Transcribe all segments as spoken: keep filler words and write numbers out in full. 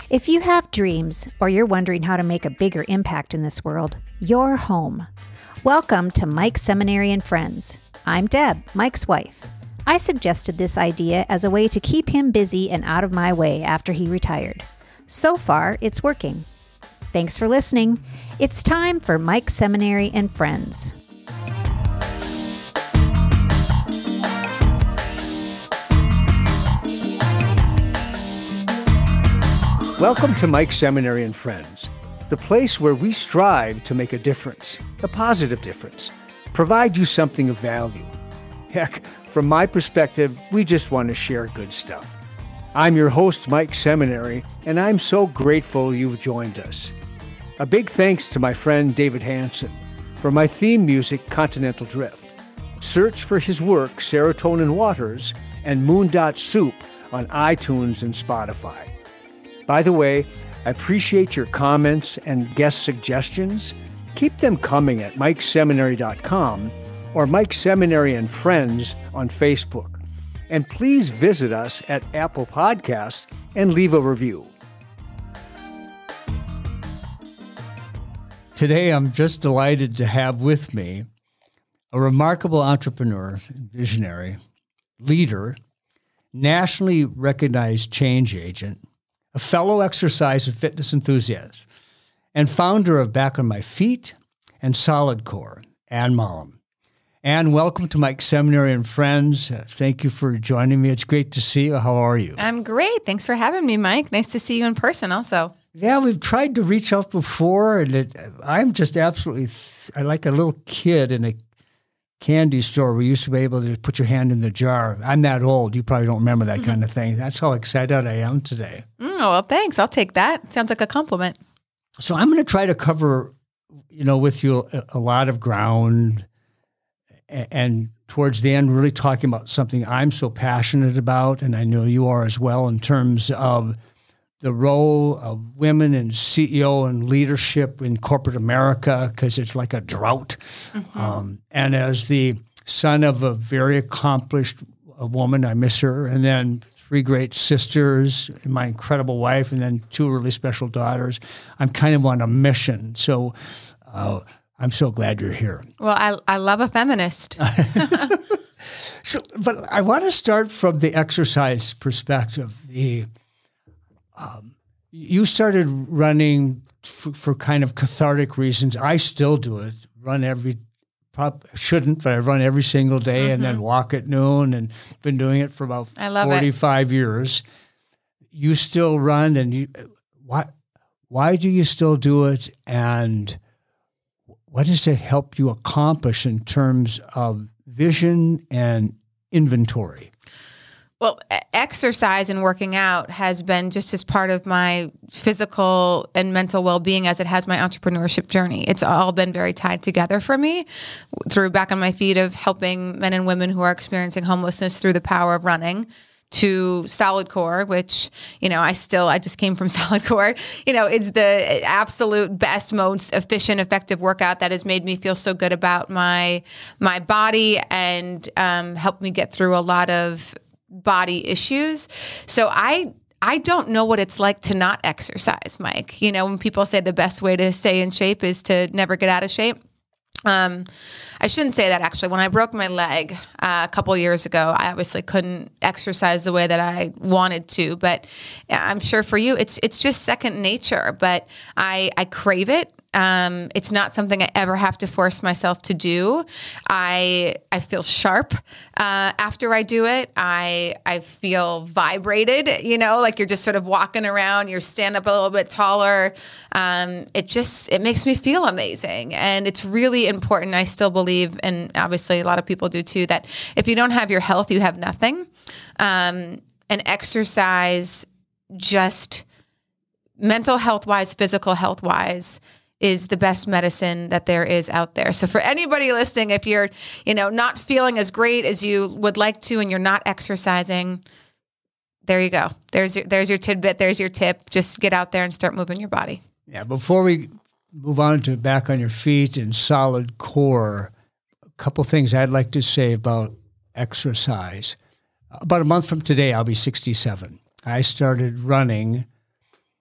If you have dreams or you're wondering how to make a bigger impact in this world, you're home. Welcome to Mike Seminary and Friends. I'm Deb, Mike's wife. I suggested this idea as a way to keep him busy and out of my way after he retired. So far, it's working. Thanks for listening. It's time for Mike Seminary and Friends. Welcome to Mike Seminary and Friends, the place where we strive to make a difference, a positive difference, provide you something of value. Heck, from my perspective, we just want to share good stuff. I'm your host, Mike Seminary, and I'm so grateful you've joined us. A big thanks to my friend David Hanson for my theme music, Continental Drift. Search for his work, Serotonin Waters and Moondot Soup on iTunes and Spotify. By the way, I appreciate your comments and guest suggestions. Keep them coming at mike seminary dot com or Mike Seminary and Friends on Facebook. And please visit us at Apple Podcasts and leave a review. Today, I'm just delighted to have with me a remarkable entrepreneur, visionary, leader, nationally recognized change agent, a fellow exercise and fitness enthusiast, and founder of Back on My Feet and Solid Core, Anne Mollum. Anne, welcome to Mike Seminary and Friends. Uh, thank you for joining me. It's great to see you. How are you? I'm great. Thanks for having me, Mike. Nice to see you in person also. Yeah, we've tried to reach out before, and it, I'm just absolutely, th- I like a little kid in a candy store. We used to be able to put your hand in the jar. I'm that old. You probably don't remember that mm-hmm. kind of thing. That's how excited I am today. Mm, well, thanks. I'll take that. Sounds like a compliment. So I'm going to try to cover, you know, with you a, a lot of ground, and, and towards the end, really talking about something I'm so passionate about, and I know you are as well, in terms of the role of women in C E O and leadership in corporate America, because it's like a drought. Mm-hmm. Um, and as the son of a very accomplished a woman, I miss her, and then three great sisters, and my incredible wife, and then two really special daughters, I'm kind of on a mission. So uh, I'm so glad you're here. Well, I I love a feminist. So, but I want to start from the exercise perspective. The Um, you started running f- for kind of cathartic reasons. I still do it. Run every, prob- shouldn't, but I run every single day mm-hmm. and then walk at noon, and been doing it for about I love forty-five it. years. You still run, and you, why, why do you still do it? And what does it help you accomplish in terms of vision and inventory? Well, exercise and working out has been just as part of my physical and mental well-being as it has my entrepreneurship journey. It's all been very tied together for me through Back on My Feet of helping men and women who are experiencing homelessness through the power of running, to Solid Core, which, you know, I still, I just came from Solid Core. You know, it's the absolute best, most efficient, effective workout that has made me feel so good about my, my body and um, helped me get through a lot of body issues. So I I don't know what it's like to not exercise, Mike. You know, when people say the best way to stay in shape is to never get out of shape. Um, I shouldn't say that, actually. When I broke my leg uh, a couple years ago, I obviously couldn't exercise the way that I wanted to, but I'm sure for you, it's it's just second nature, but I, I crave it. Um, it's not something I ever have to force myself to do. I I feel sharp uh, after I do it. I I feel vibrated, you know, like you're just sort of walking around, you stand up a little bit taller. Um, it just, it makes me feel amazing. And it's really important. I still believe, and obviously a lot of people do too, that if you don't have your health, you have nothing. Um, and exercise, just mental health wise, physical health wise, is the best medicine that there is out there. So for anybody listening, if you're, you know, not feeling as great as you would like to, and you're not exercising, there you go. There's your, there's your tidbit. There's your tip. Just get out there and start moving your body. Yeah. Before we move on to Back on Your Feet and Solid Core, a couple things I'd like to say about exercise. About a month from today, I'll be sixty-seven. I started running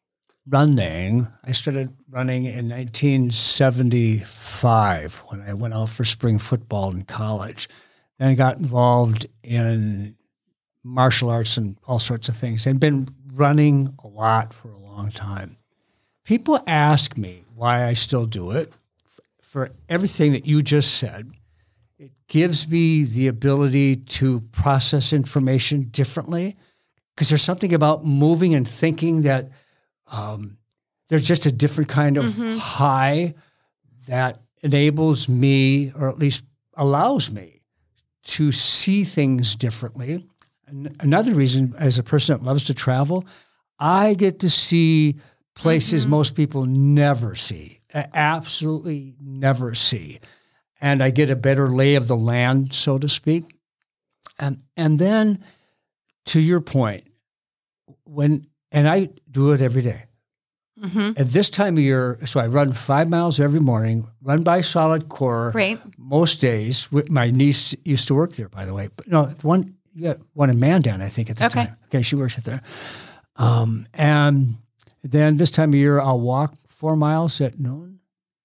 running, I started running in nineteen seventy-five when I went out for spring football in college. Then I got involved in martial arts and all sorts of things, and been running a lot for a long time. People ask me why I still do it. For everything that you just said, it gives me the ability to process information differently, because there's something about moving and thinking that um, there's just a different kind of mm-hmm. high that enables me, or at least allows me, to see things differently. And another reason, as a person that loves to travel, I get to see places mm-hmm. most people never see, absolutely never see. And I get a better lay of the land, so to speak. And and then, to your point, when and I do it every day. Mm-hmm. At this time of year, so I run five miles every morning, run by Solid Core. Great. Most days. My niece used to work there, by the way. But no, one, yeah, one in Mandan, I think, at the okay. time. Okay, she works at there. Um, and then this time of year, I'll walk four miles at noon.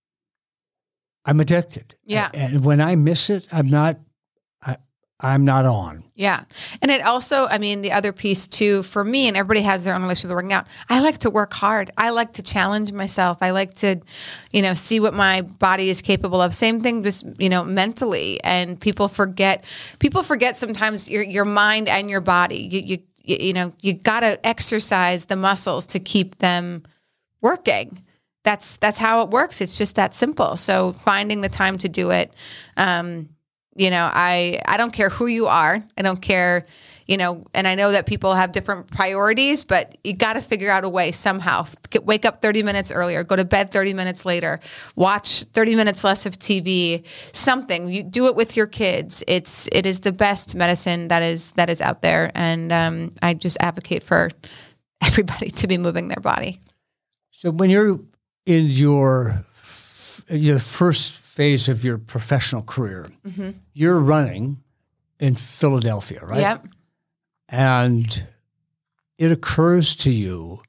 I'm addicted. Yeah. And, and when I miss it, I'm not, I, I'm not on. Yeah. And it also, I mean, the other piece too, for me, and everybody has their own relationship with working out, I like to work hard. I like to challenge myself. I like to, you know, see what my body is capable of. Same thing, just, you know, mentally. And people forget, people forget sometimes your, your mind and your body. You, you, you know, you got to exercise the muscles to keep them working. That's, that's how it works. It's just that simple. So finding the time to do it, um, you know, I, I don't care who you are. I don't care, you know, and I know that people have different priorities, but you got to figure out a way somehow. Get, wake up thirty minutes earlier, go to bed thirty minutes later, watch thirty minutes less of T V, something. You do it with your kids. It's, it is the best medicine that is, that is out there. And um, I just advocate for everybody to be moving their body. So when you're in your, your first phase of your professional career, mm-hmm. you're running in Philadelphia, right? Yep. And it occurs to you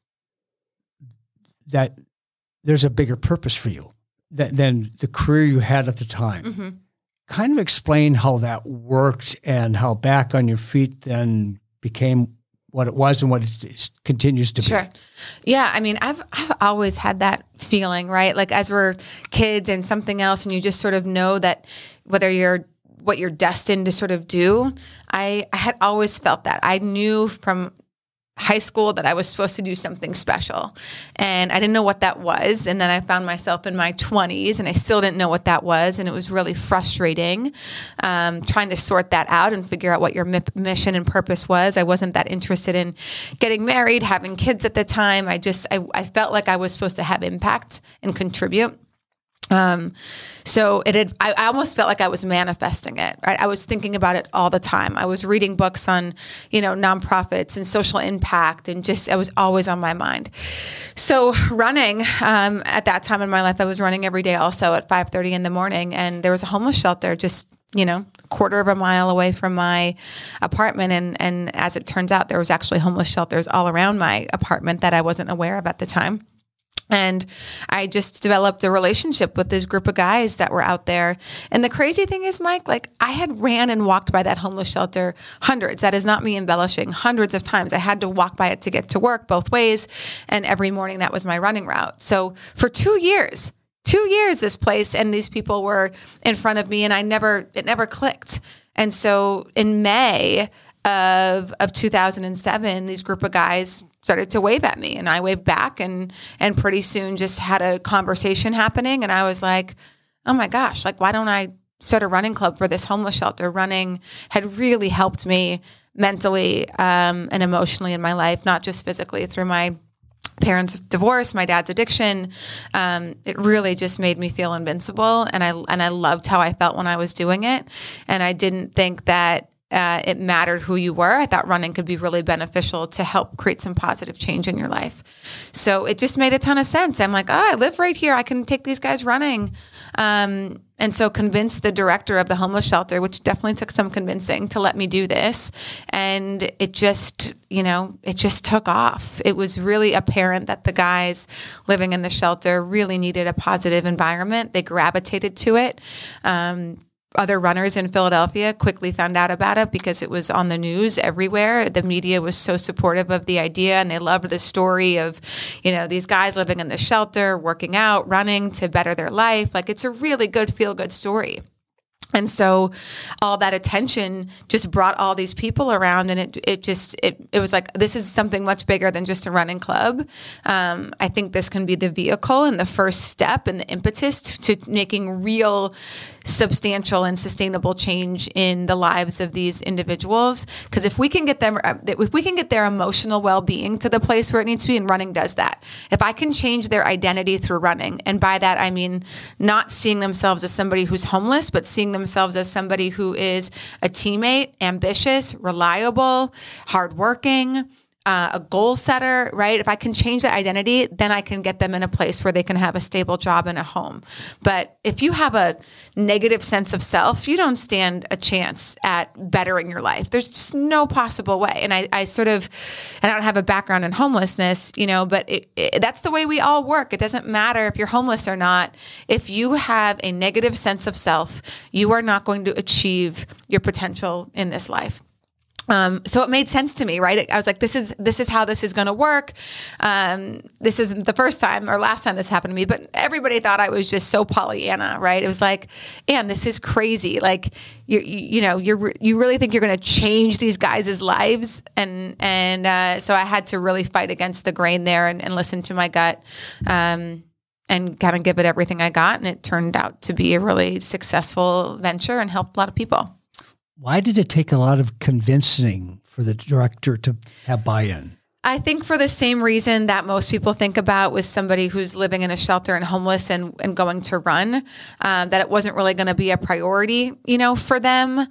that there's a bigger purpose for you than, than the career you had at the time. Mm-hmm. Kind of explain how that worked and how back on your feet then became what it was and what it is, continues to sure. be. Yeah. I mean, I've, I've always had that feeling, right? Like as we're kids and something else, and you just sort of know that whether you're, what you're destined to sort of do, I, I had always felt that. I knew from high school that I was supposed to do something special, and I didn't know what that was. And then I found myself in my twenties and I still didn't know what that was. And it was really frustrating, um, trying to sort that out and figure out what your mi- mission and purpose was. I wasn't that interested in getting married, having kids at the time. I just, I, I felt like I was supposed to have impact and contribute. Um, so it had, I, I almost felt like I was manifesting it, right? I was thinking about it all the time. I was reading books on, you know, nonprofits and social impact, and just, I was always on my mind. So running, um, at that time in my life, I was running every day also at five thirty in the morning, and there was a homeless shelter just, you know, a quarter of a mile away from my apartment. And, and as it turns out, there was actually homeless shelters all around my apartment that I wasn't aware of at the time. And I just developed a relationship with this group of guys that were out there. And the crazy thing is, Mike, like I had ran and walked by that homeless shelter hundreds. That is not me embellishing. Hundreds of times. I had to walk by it to get to work both ways. And every morning that was my running route. So for two years, two years, this place and these people were in front of me, and I never, it never clicked. And so in May of, of two thousand seven, these group of guys started to wave at me, and I waved back, and and pretty soon just had a conversation happening. And I was like, oh my gosh, like, why don't I start a running club for this homeless shelter? Running had really helped me mentally um, and emotionally in my life, not just physically through my parents' divorce, my dad's addiction. Um, it really just made me feel invincible. And I, and I loved how I felt when I was doing it. And I didn't think that Uh, it mattered who you were. I thought running could be really beneficial to help create some positive change in your life. So it just made a ton of sense. I'm like, oh, I live right here. I can take these guys running. Um, and so convinced the director of the homeless shelter, which definitely took some convincing, to let me do this. And it just, you know, it just took off. It was really apparent that the guys living in the shelter really needed a positive environment. They gravitated to it. Um, Other runners in Philadelphia quickly found out about it because it was on the news everywhere. The media was so supportive of the idea, and they loved the story of, you know, these guys living in the shelter, working out, running to better their life. Like, it's a really good, feel-good story. And so all that attention just brought all these people around, and it it just, it, it was like, this is something much bigger than just a running club. Um, I think this can be the vehicle and the first step and the impetus to, to making real substantial and sustainable change in the lives of these individuals. Because if we can get them, if we can get their emotional well-being to the place where it needs to be, and running does that. If I can change their identity through running, and by that I mean not seeing themselves as somebody who's homeless, but seeing themselves as somebody who is a teammate, ambitious, reliable, hardworking, Uh, a goal setter, right? If I can change that identity, then I can get them in a place where they can have a stable job and a home. But if you have a negative sense of self, you don't stand a chance at bettering your life. There's just no possible way. And I, I sort of, and I don't have a background in homelessness, you know, but it, it, that's the way we all work. It doesn't matter if you're homeless or not. If you have a negative sense of self, you are not going to achieve your potential in this life. Um, so it made sense to me, right? I was like, this is, this is how this is going to work. Um, this isn't the first time or last time this happened to me, but everybody thought I was just so Pollyanna, right? It was like, Ann, this is crazy. Like, you, you, you know, you're, you really think you're going to change these guys' lives. And, and, uh, so I had to really fight against the grain there and, and listen to my gut, um, and kind of give it everything I got. And it turned out to be a really successful venture and helped a lot of people. Why did it take a lot of convincing for the director to have buy-in? I think for the same reason that most people think about with somebody who's living in a shelter and homeless and, and going to run, um, that it wasn't really going to be a priority, you know, for them.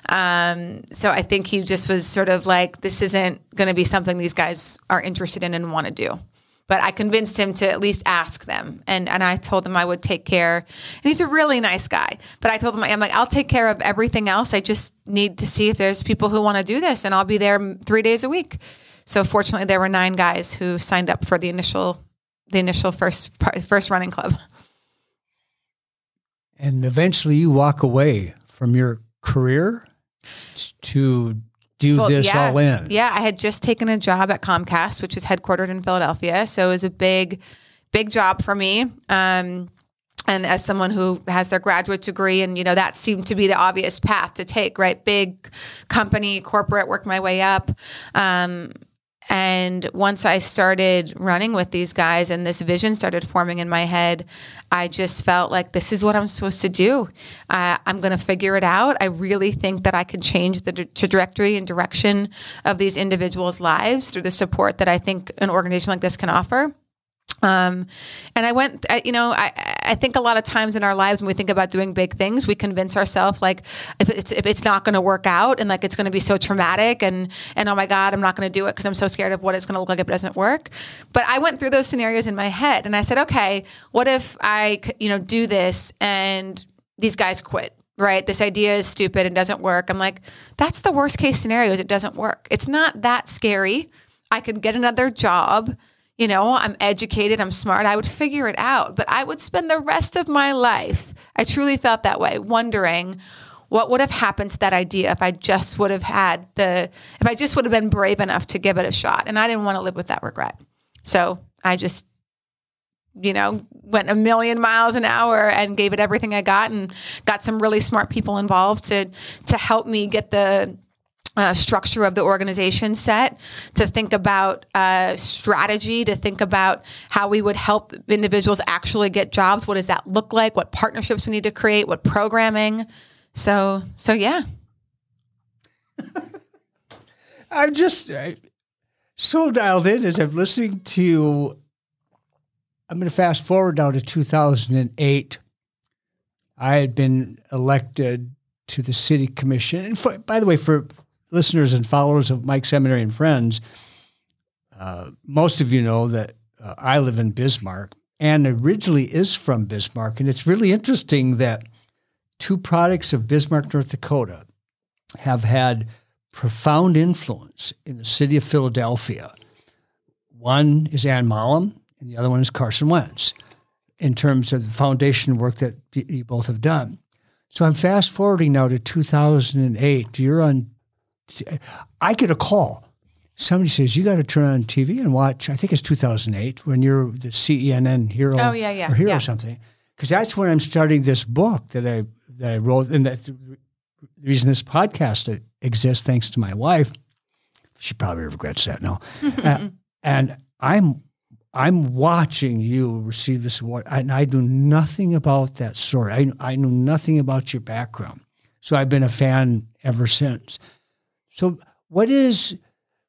Um, so I think he just was sort of like, this isn't going to be something these guys are interested in and want to do. But I convinced him to at least ask them. And and I told him I would take care. And he's a really nice guy. But I told him, I'm like, I'll take care of everything else. I just need to see if there's people who want to do this. And I'll be there three days a week. So fortunately, there were nine guys who signed up for the initial the initial first first running club. And eventually you walk away from your career to do well, this yeah, all in. Yeah, I had just taken a job at Comcast, which is headquartered in Philadelphia. So it was a big, big job for me. Um, and as someone who has their graduate degree, and, you know, that seemed to be the obvious path to take, right? Big company, corporate, work my way up. Um, And once I started running with these guys and this vision started forming in my head, I just felt like this is what I'm supposed to do. Uh, I'm going to figure it out. I really think that I can change the d- trajectory and direction of these individuals' lives through the support that I think an organization like this can offer. Um, and I went, I, you know, I, I think a lot of times in our lives when we think about doing big things, we convince ourselves like if it's, if it's not going to work out and like it's going to be so traumatic and, and oh my God, I'm not going to do it because I'm so scared of what it's going to look like if it doesn't work. But I went through those scenarios in my head and I said, okay, what if I, you know, do this and these guys quit? Right? This idea is stupid and doesn't work. I'm like, that's the worst case scenario is it doesn't work. It's not that scary. I could get another job. You know, I'm educated, I'm smart, I would figure it out. But I would spend the rest of my life, I truly felt that way, wondering what would have happened to that idea if I just would have had the, if I just would have been brave enough to give it a shot. And I didn't want to live with that regret. So I just, you know, went a million miles an hour and gave it everything I got and got some really smart people involved to to help me get the Uh, structure of the organization set, to think about uh, strategy, to think about how we would help individuals actually get jobs. What does that look like? What partnerships we need to create? What programming? So, so yeah. I'm just I, so dialed in as I'm listening to. I'm going to fast forward now to two thousand eight. I had been elected to the city commission. And for, by the way, for listeners and followers of Mike Seminary and Friends, uh, most of you know that uh, I live in Bismarck, and originally is from Bismarck. And it's really interesting that two products of Bismarck, North Dakota have had profound influence in the city of Philadelphia. One is Ann Mallam, and the other one is Carson Wentz, in terms of the foundation work that you both have done. So I'm fast forwarding now to two thousand eight. You're on, I get a call. Somebody says, you got to turn on T V and watch, I think it's two thousand eight, when you're the C N N hero oh, yeah, yeah, or hero yeah. or something. Because that's when I'm starting this book that I that I wrote, and that the reason this podcast exists, thanks to my wife. She probably regrets that now. uh, and I'm I'm watching you receive this award, and I knew nothing about that story. I, I knew nothing about your background. So I've been a fan ever since. So what is,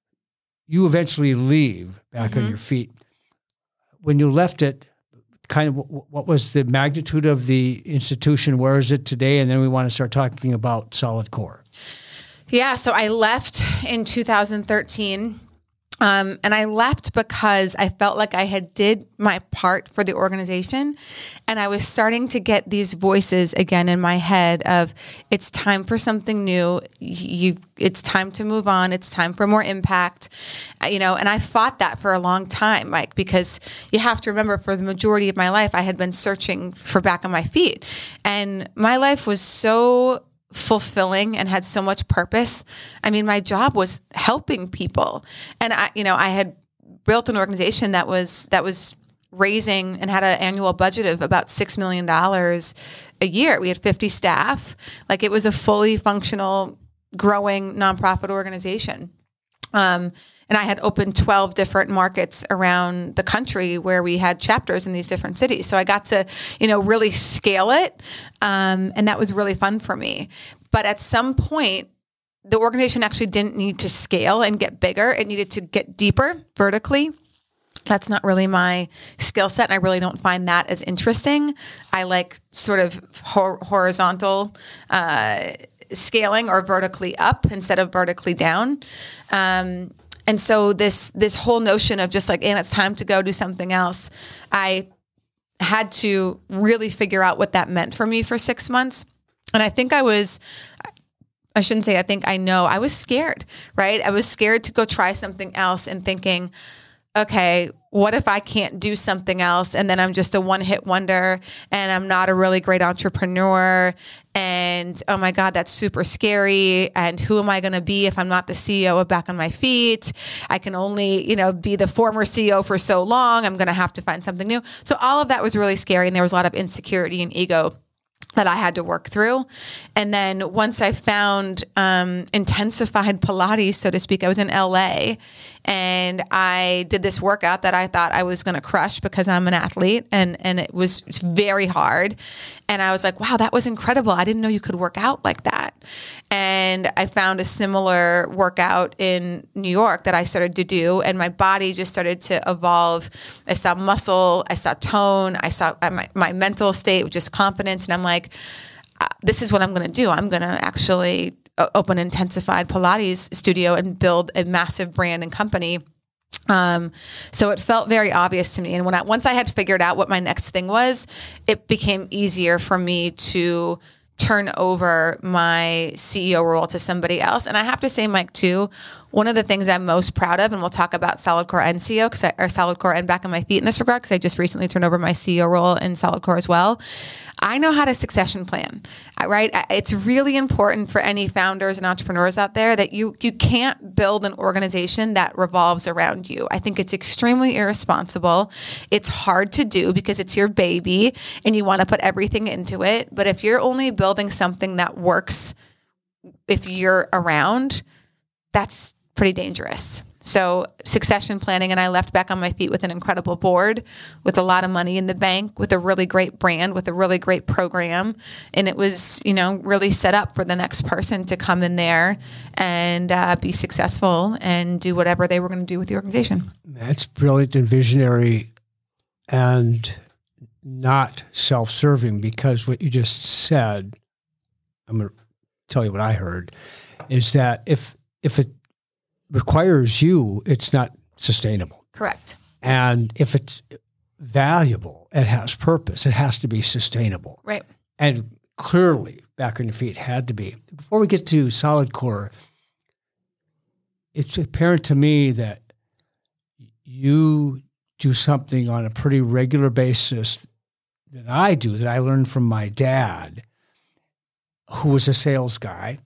you eventually leave back mm-hmm. on your feet. When you left it, kind of what was the magnitude of the institution? Where is it today? And then we want to start talking about Solid Core. Yeah, so I left in two thousand thirteen. Um, and I left because I felt like I had did my part for the organization, and I was starting to get these voices again in my head of, it's time for something new. You, it's time to move on. It's time for more impact, you know, and I fought that for a long time, Mike, because you have to remember, for the majority of my life, I had been searching for back on my feet, and my life was so fulfilling and had so much purpose. I mean, my job was helping people. And I, you know, I had built an organization that was, that was raising and had an annual budget of about six million dollars a year. We had fifty staff. Like, it was a fully functional, growing nonprofit organization. Um, and I had opened twelve different markets around the country where we had chapters in these different cities. So I got to, you know, really scale it. Um, and that was really fun for me. But at some point, the organization actually didn't need to scale and get bigger. It needed to get deeper vertically. That's not really my skill set, and I really don't find that as interesting. I like sort of hor- horizontal uh, scaling, or vertically up instead of vertically down. Um, and so this this whole notion of just like, and it's time to go do something else, I had to really figure out what that meant for me for six months. And I think I was, I shouldn't say I think I know, I was scared, right? I was scared to go try something else and thinking, okay, what if I can't do something else, and then I'm just a one-hit wonder, and I'm not a really great entrepreneur, and oh my God, that's super scary, and who am I going to be if I'm not the C E O of Back on My Feet? I can only, you know, be the former C E O for so long. I'm going to have to find something new. So all of that was really scary, and there was a lot of insecurity and ego that I had to work through. And then once I found um, intensified Pilates, so to speak, I was in L A, and I did this workout that I thought I was going to crush because I'm an athlete, and, and it was very hard. And I was like, wow, that was incredible. I didn't know you could work out like that. And I found a similar workout in New York that I started to do, and my body just started to evolve. I saw muscle, I saw tone, I saw my, my mental state, just confidence. And I'm like, uh, this is what I'm going to do. I'm going to actually open an intensified Pilates studio and build a massive brand and company. Um, so it felt very obvious to me. And when I, once I had figured out what my next thing was, it became easier for me to turn over my C E O role to somebody else. And I have to say, Mike, too, one of the things I'm most proud of, and we'll talk about Solid Core and C E O, because I, or Solid Core and Back on My Feet in this regard, because I just recently turned over my C E O role in Solid Core as well. I know how to succession plan, right? It's really important for any founders and entrepreneurs out there that you you can't build an organization that revolves around you. I think it's extremely irresponsible. It's hard to do because it's your baby and you want to put everything into it. But if you're only building something that works if you're around, that's pretty dangerous. So succession planning, and I left Back on My Feet with an incredible board, with a lot of money in the bank, with a really great brand, with a really great program. And it was, you know, really set up for the next person to come in there and uh, be successful and do whatever they were going to do with the organization. That's brilliant and visionary and not self-serving, because what you just said, I'm going to tell you what I heard, is that if if it requires you, it's not sustainable. Correct. And if it's valuable. It has purpose. It has to be sustainable. Right. And clearly, Back on Your Feet had to be. Before we get to Solid Core, it's apparent to me that you do something on a pretty regular basis that I do, that I learned from my dad, who was a sales guy,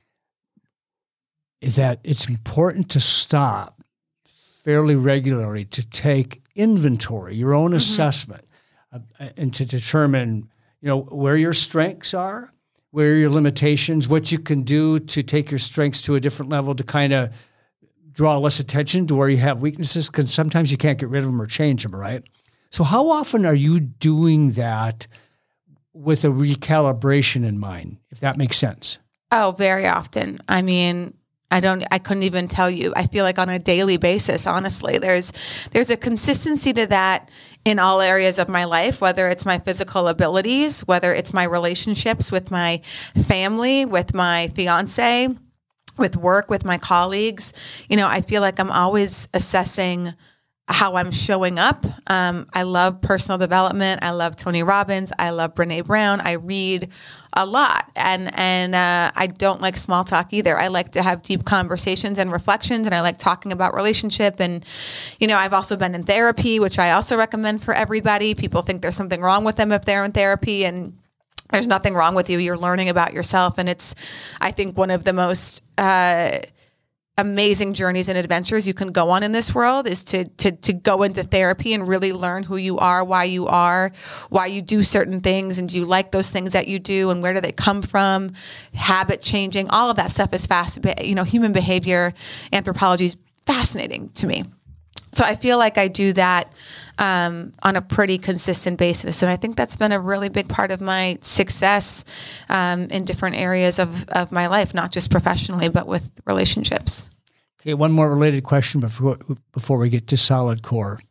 is that it's important to stop fairly regularly to take inventory, your own mm-hmm. assessment, uh, and to determine, you know, where your strengths are, where are your limitations, what you can do to take your strengths to a different level to kind of draw less attention to where you have weaknesses, because sometimes you can't get rid of them or change them, right? So how often are you doing that with a recalibration in mind, if that makes sense? Oh, very often. I mean, I don't, I couldn't even tell you. I feel like on a daily basis, honestly, there's, there's a consistency to that in all areas of my life, whether it's my physical abilities, whether it's my relationships with my family, with my fiance, with work, with my colleagues. You know, I feel like I'm always assessing how I'm showing up. Um, I love personal development. I love Tony Robbins. I love Brene Brown. I read a lot, and and uh, I don't like small talk either. I like to have deep conversations and reflections, and I like talking about relationship. And you know, I've also been in therapy, which I also recommend for everybody. People think there's something wrong with them if they're in therapy, and there's nothing wrong with you. You're learning about yourself, and it's, I think, one of the most uh, amazing journeys and adventures you can go on in this world is to to to go into therapy and really learn who you are, why you are, why you do certain things, and do you like those things that you do, and where do they come from, habit changing, all of that stuff is fast. You know, human behavior anthropology is fascinating to me. So I feel like I do that um, on a pretty consistent basis. And I think that's been a really big part of my success um, in different areas of, of my life, not just professionally, but with relationships. Okay, one more related question before before we get to Solid Core.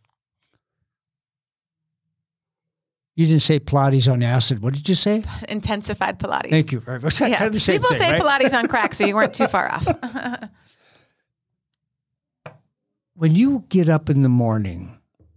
You didn't say Pilates on acid. What did you say? Intensified Pilates. Thank you very much. Yeah. Kind of the same People thing, say right? Pilates on crack, so you weren't too far off. When you get up in the morning,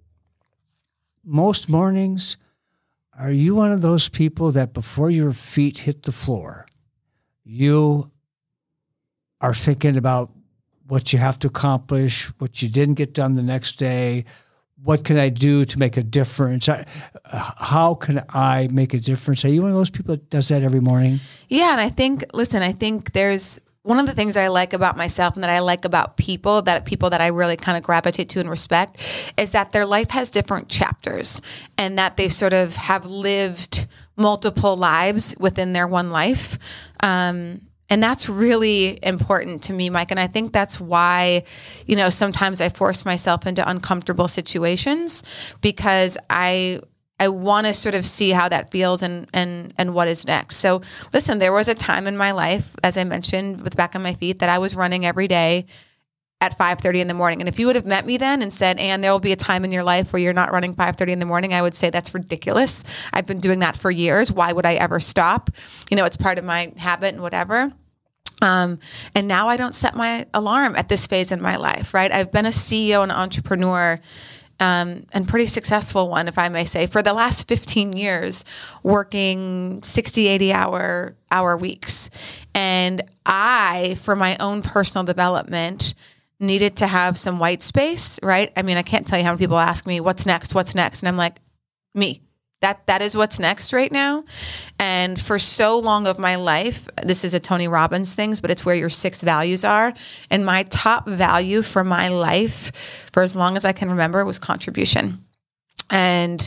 most mornings, are you one of those people that before your feet hit the floor, you are thinking about what you have to accomplish, what you didn't get done the next day, what can I do to make a difference? I, how can I make a difference? Are you one of those people that does that every morning? Yeah, and I think, listen, I think there's one of the things I like about myself and that I like about people, that people that I really kind of gravitate to and respect, is that their life has different chapters and that they sort of have lived multiple lives within their one life. Um, and that's really important to me, Mike. And I think that's why, you know, sometimes I force myself into uncomfortable situations because I I want to sort of see how that feels and, and, and what is next. So listen, there was a time in my life, as I mentioned, with Back on My Feet, that I was running every day at five thirty in the morning. And if you would have met me then and said, Ann, there will be a time in your life where you're not running five thirty in the morning, I would say that's ridiculous. I've been doing that for years. Why would I ever stop? You know, it's part of my habit and whatever. Um, and now I don't set my alarm at this phase in my life, right? I've been a C E O and entrepreneur Um, and pretty successful one, if I may say, for the last fifteen years, working sixty, eighty hour, hour weeks. And I, for my own personal development, needed to have some white space, right? I mean, I can't tell you how many people ask me, what's next, what's next? And I'm like, me. That that is what's next right now. And for so long of my life, this is a Tony Robbins thing, but it's where your six values are. And my top value for my life, for as long as I can remember, was contribution. And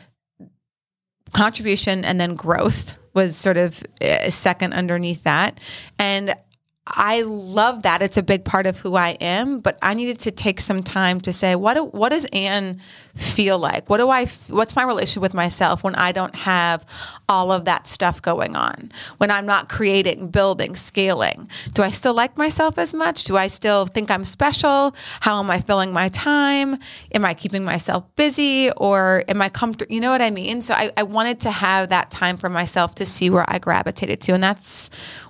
contribution and then growth was sort of a second underneath that. And I love that. It's a big part of who I am, but I needed to take some time to say, what do, what does Ann feel like? What do I, what's my relationship with myself when I don't have all of that stuff going on? When I'm not creating, building, scaling? Do I still like myself as much? Do I still think I'm special? How am I filling my time? Am I keeping myself busy, or am I comfortable? You know what I mean? So I, I wanted to have that time for myself to see where I gravitated to. And that's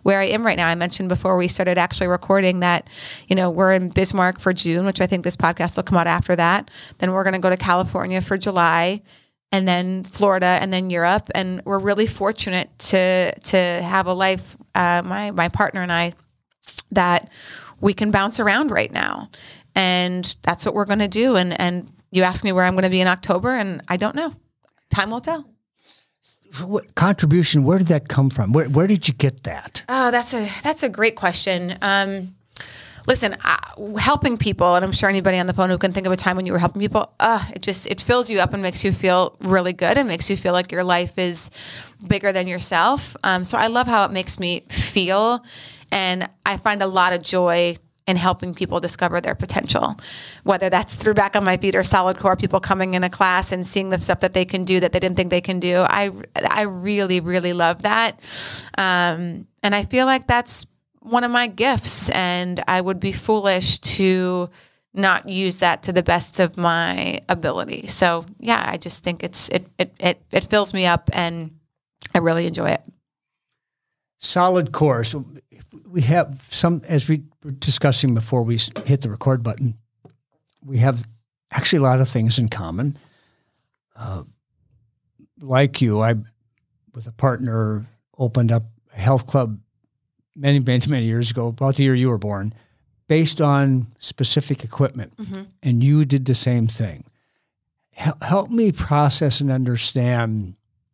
where I am right now. I mentioned before we started actually recording that, you know, we're in Bismarck for June, which I think this podcast will come out after that. Then we're going to go to California for July, and then Florida, and then Europe. And we're really fortunate to to have a life, uh, my my partner and I, that we can bounce around right now. And that's what we're going to do. And and you asked me where I'm going to be in October, and I don't know. Time will tell. What contribution? Where did that come from? Where where did you get that? Oh, that's a that's a great question. Um, listen, uh, helping people, and I'm sure anybody on the phone who can think of a time when you were helping people, uh, it just it fills you up and makes you feel really good, and makes you feel like your life is bigger than yourself. Um, so I love how it makes me feel, and I find a lot of joy in helping people discover their potential, whether that's through Back on My Feet or Solid Core, people coming in a class and seeing the stuff that they can do that they didn't think they can do. I, I really, really love that. Um, and I feel like that's one of my gifts, and I would be foolish to not use that to the best of my ability. So yeah, I just think it's, it, it, it, it fills me up, and I really enjoy it. Solid Core. So we have some, as we were discussing before we hit the record button, we have actually a lot of things in common. Uh, like you, I, with a partner, opened up a health club many, many, many years ago, about the year you were born, based on specific equipment. Mm-hmm. And you did the same thing. Hel- help me process and understand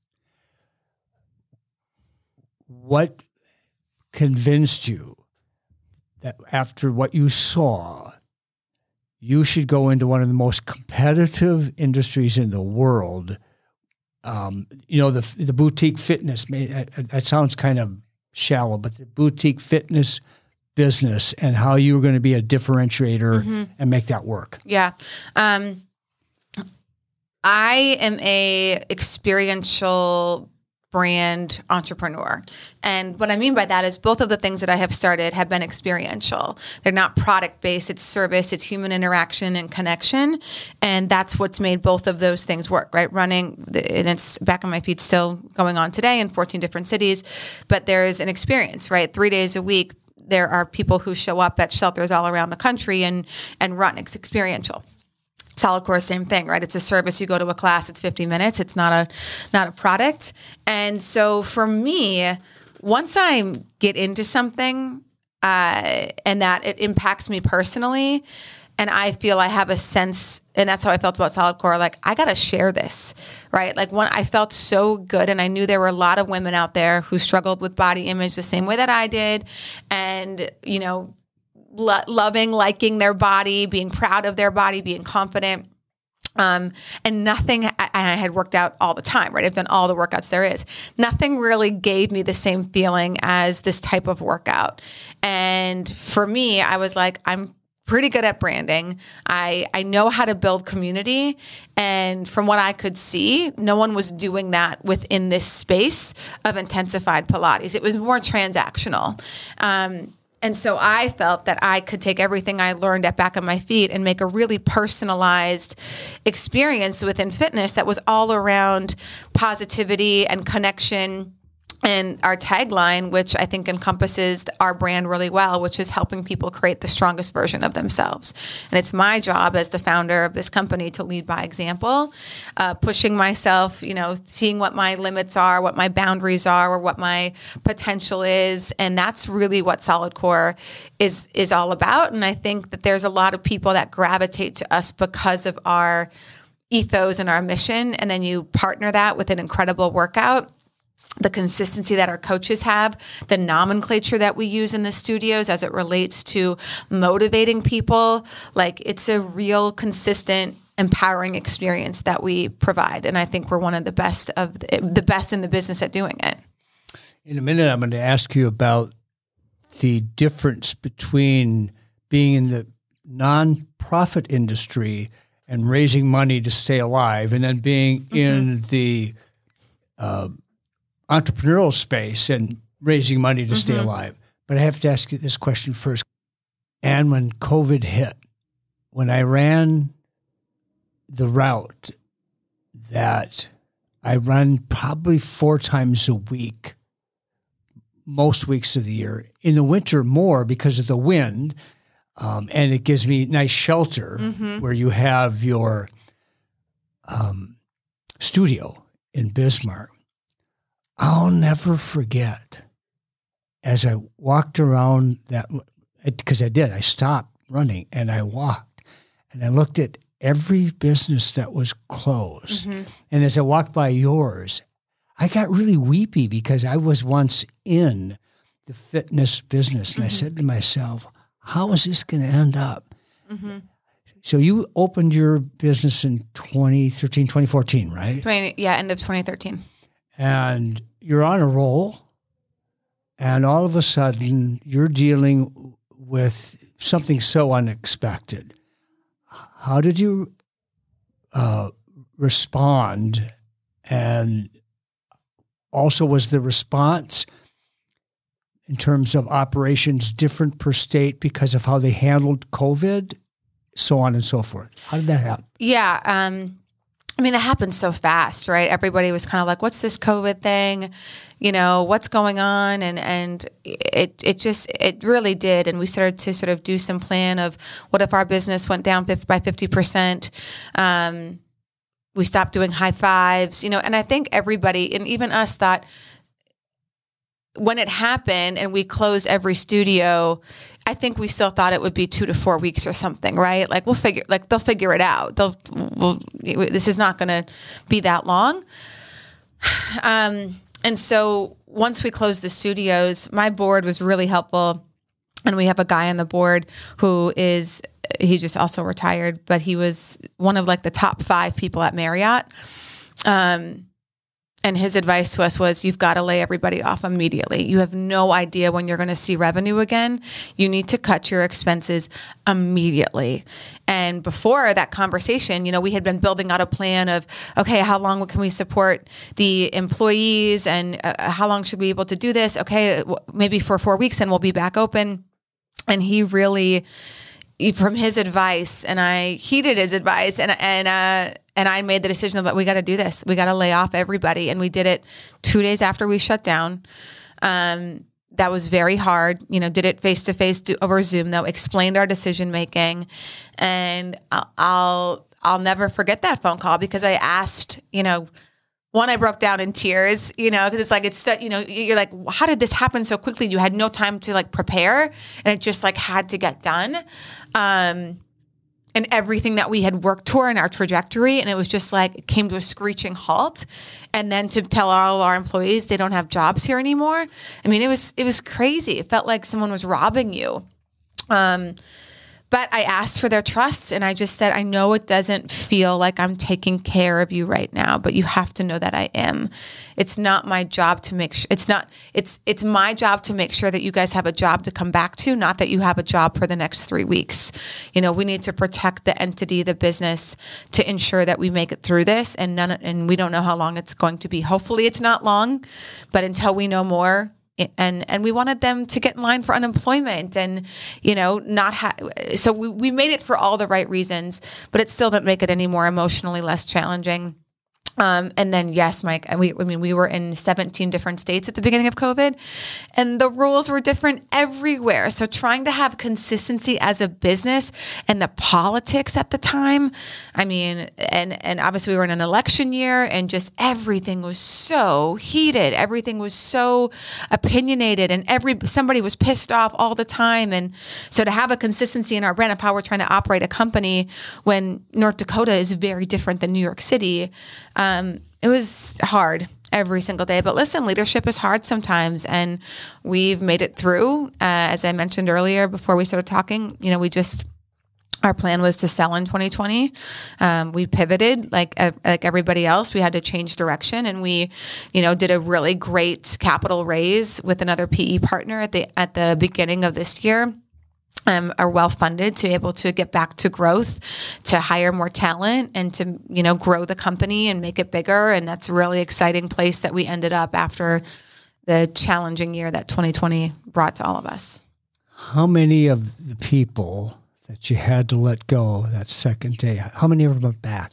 what convinced you that after what you saw, you should go into one of the most competitive industries in the world. Um, you know, the the boutique fitness, that, that sounds kind of shallow, but the boutique fitness business, and how you were going to be a differentiator mm-hmm. and make that work. Yeah. Um, I am a experiential brand entrepreneur. And what I mean by that is both of the things that I have started have been experiential. They're not product-based, it's service, it's human interaction and connection. And that's what's made both of those things work, right? Running, and it's Back on My Feet still going on today in fourteen different cities, but there's an experience, right? Three days a week, there are people who show up at shelters all around the country and, and run. It's experiential. Solid Core, same thing, right? It's a service. You go to a class, it's fifty minutes. It's not a not a product. And so for me, once I get into something uh, and that it impacts me personally, and I feel I have a sense, and that's how I felt about Solid Core, like, I got to share this, right? Like, when I felt so good, and I knew there were a lot of women out there who struggled with body image the same way that I did, and, you know, Lo- loving, liking their body, being proud of their body, being confident. Um, and nothing, and I had worked out all the time, right? I've done all the workouts there is. Nothing really gave me the same feeling as this type of workout. And for me, I was like, I'm pretty good at branding. I, I know how to build community. And from what I could see, no one was doing that within this space of intensified Pilates. It was more transactional. Um, And so I felt that I could take everything I learned at Back on My Feet and make a really personalized experience within fitness that was all around positivity and connection. And our tagline, which I think encompasses our brand really well, which is helping people create the strongest version of themselves. And it's my job as the founder of this company to lead by example, uh, pushing myself, you know, seeing what my limits are, what my boundaries are, or what my potential is. And that's really what Solid Core is, is all about. And I think that there's a lot of people that gravitate to us because of our ethos and our mission. And then you partner that with an incredible workout, the consistency that our coaches have, the nomenclature that we use in the studios as it relates to motivating people. Like, it's a real consistent, empowering experience that we provide. And I think we're one of the best of the, the best in the business at doing it. In a minute, I'm going to ask you about the difference between being in the nonprofit industry and raising money to stay alive, and then being mm-hmm. in the uh, entrepreneurial space and raising money to mm-hmm. stay alive. But I have to ask you this question first. And when COVID hit, when I ran the route that I run probably four times a week, most weeks of the year. In the winter, more because of the wind, um, and it gives me nice shelter mm-hmm. where you have your um, studio in Bismarck. I'll never forget as I walked around that, because I did, I stopped running and I walked and I looked at every business that was closed. Mm-hmm. And as I walked by yours, I got really weepy because I was once in the fitness business. And mm-hmm. I said to myself, how is this going to end up? Mm-hmm. So you opened your business in twenty thirteen, twenty fourteen, right? twenty, yeah, end of twenty thirteen. And you're on a roll. And all of a sudden, you're dealing with something so unexpected. How did you uh, respond? And also, was the response in terms of operations different per state because of how they handled COVID, so on and so forth? How did that happen? Yeah. Um, I mean, it happened so fast, right? Everybody was kind of like, what's this COVID thing? You know, what's going on? And and it it just, it really did. And we started to sort of do some plan of what if our business went down by fifty percent? Um, we stopped doing high fives, you know, and I think everybody, and even us, thought when it happened and we closed every studio, I think we still thought it would be two to four weeks or something, right? Like we'll figure, like they'll figure it out. They'll, we'll, this is not going to be that long. Um, and so once we closed the studios, my board was really helpful. And we have a guy on the board who is, he just also retired, but he was one of like the top five people at Marriott. Um, And his advice to us was, you've got to lay everybody off immediately. You have no idea when you're going to see revenue again. You need to cut your expenses immediately. And before that conversation, you know, we had been building out a plan of, okay, how long can we support the employees and uh, how long should we be able to do this? Okay, maybe for four weeks, then we'll be back open. And he really, from his advice, and I heeded his advice, and and uh, and I made the decision that we got to do this. We got to lay off everybody, and we did it two days after we shut down. Um, that was very hard. You know, did it face to face over Zoom, though. Explained our decision making, and I'll, I'll I'll never forget that phone call because I asked, you know. One, I broke down in tears, you know, because it's like, it's, you know, you're like, how did this happen so quickly? You had no time to like prepare and it just like had to get done. Um, and everything that we had worked toward in our trajectory. And it was just like, it came to a screeching halt. And then to tell all our employees they don't have jobs here anymore. I mean, it was, it was crazy. It felt like someone was robbing you. Um, But I asked for their trust and I just said, I know it doesn't feel like I'm taking care of you right now, but you have to know that I am. It's not my job to make sure, it's not, it's, it's my job to make sure that you guys have a job to come back to, not that you have a job for the next three weeks. You know, we need to protect the entity, the business, to ensure that we make it through this, and none, and we don't know how long it's going to be. Hopefully it's not long, but until we know more. And and we wanted them to get in line for unemployment and, you know, not have, so we, we made it for all the right reasons, but it still didn't make it any more emotionally less challenging. Um, and then, yes, Mike, we, I mean, we were in seventeen different states at the beginning of COVID, and the rules were different everywhere. So trying to have consistency as a business and the politics at the time, I mean, and, and obviously we were in an election year and just everything was so heated. Everything was so opinionated and every somebody was pissed off all the time. And so to have a consistency in our brand of how we're trying to operate a company when North Dakota is very different than New York City, Um, it was hard every single day. But listen, leadership is hard sometimes, and we've made it through. Uh, as I mentioned earlier before we started talking, you know, we just, our plan was to sell in twenty twenty. Um, we pivoted like uh, like everybody else. We had to change direction, and we, you know, did a really great capital raise with another P E partner at the at the beginning of this year. Um, are well funded to be able to get back to growth, to hire more talent, and to, you know, grow the company and make it bigger. And that's a really exciting place that we ended up after the challenging year that twenty twenty brought to all of us. How many of the people that you had to let go that second day, how many of them are back?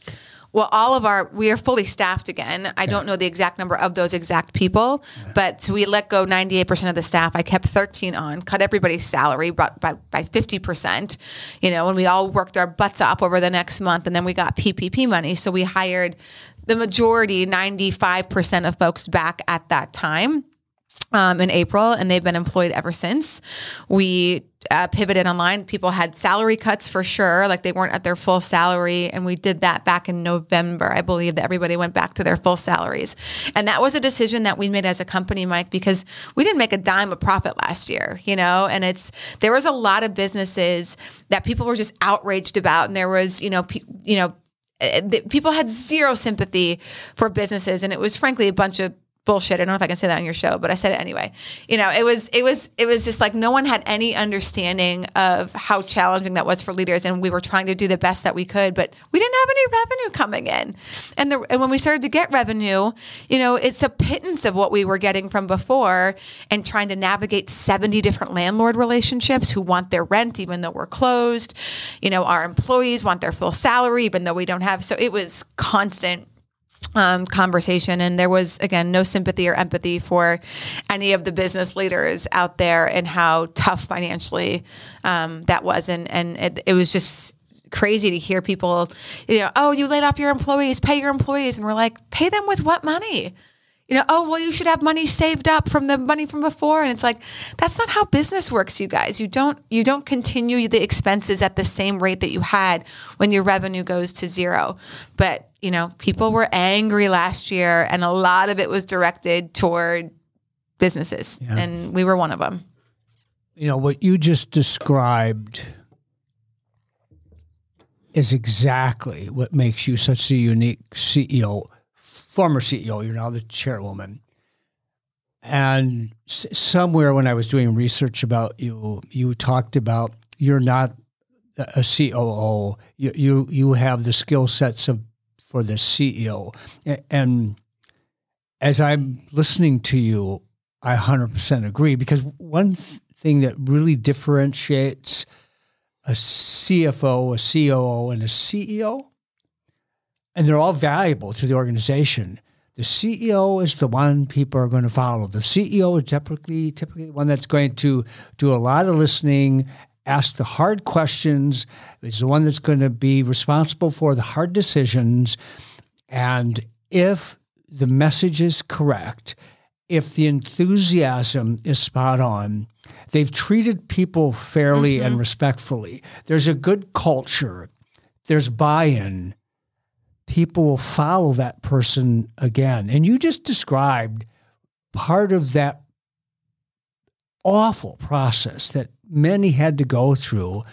Well, all of our, we are fully staffed again. I don't know the exact number of those exact people, yeah. but we let go ninety-eight percent of the staff. I kept thirteen on, cut everybody's salary by, by, by fifty percent, you know, and we all worked our butts up over the next month, and then we got P P P money. So we hired the majority, ninety-five percent of folks back at that time. Um, in April, and they've been employed ever since. We uh, pivoted online. People had salary cuts for sure, like they weren't at their full salary, and we did that back in November. I believe that everybody went back to their full salaries. And that was a decision that we made as a company, Mike, because we didn't make a dime of profit last year, you know, and it's, there was a lot of businesses that people were just outraged about, and there was, you know, pe- you know, people had zero sympathy for businesses, and it was frankly a bunch of bullshit. I don't know if I can say that on your show, but I said it anyway. You know, it was, it was, it was just like no one had any understanding of how challenging that was for leaders. And we were trying to do the best that we could, but we didn't have any revenue coming in. And the, and when we started to get revenue, you know, it's a pittance of what we were getting from before, and trying to navigate seventy different landlord relationships who want their rent, even though we're closed. You know, our employees want their full salary, even though we don't have. So it was constant Um, conversation. And there was, again, no sympathy or empathy for any of the business leaders out there and how tough financially um, that was. And, and it, it was just crazy to hear people, you know, oh, you laid off your employees, pay your employees. And we're like, pay them with what money? You know, oh, well, you should have money saved up from the money from before. And it's like, that's not how business works, you guys. You don't, you don't continue the expenses at the same rate that you had when your revenue goes to zero. But, you know, people were angry last year, and a lot of it was directed toward businesses. Yeah. And we were one of them. You know, what you just described is exactly what makes you such a unique C E O. Former C E O, you're now the chairwoman. And s- somewhere when I was doing research about you, you talked about you're not a C O O. You you, you have the skill sets of for the C E O. And, and as I'm listening to you, I one hundred percent agree, because one th- thing that really differentiates a C F O, a C O O, and a C E O, and they're all valuable to the organization. The C E O is the one people are going to follow. The C E O is typically typically the one that's going to do a lot of listening, ask the hard questions, is the one that's going to be responsible for the hard decisions. And if the message is correct, if the enthusiasm is spot on, they've treated people fairly mm-hmm. and respectfully, there's a good culture, there's buy-in, people will follow that person again. And you just described part of that awful process that many had to go through.